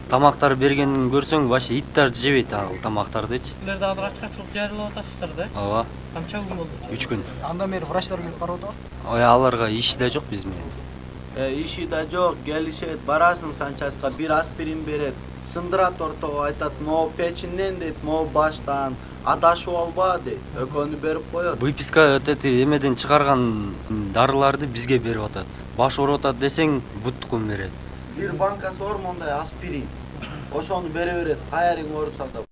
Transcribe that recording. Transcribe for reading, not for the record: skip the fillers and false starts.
Тамактар бергенин көрсөң, вообще иттер жебейт ал тамактардычы. Силер дагы бир ачкачылык жарыялап атасыздар да? Ооба, Канча күн болду? 3 күн. Андан бери врачтар келип карап атат. Ой, аларга иши да жок биз менен. Иши да жок, келишет, барасың Санчаска, бир аспирин берет, сындырат ортого, айтат, могу печинден дейт, могу баштан, адашып алба дейт, экөөнү берип коет. Выписка эти эмеден чыгарган дарыларды бизге берип атат. Баш ооруп атат десең, буттукун берет. Бир банкасы бар мондай аспирин. Ошону бере берет, кайрың ооруса да.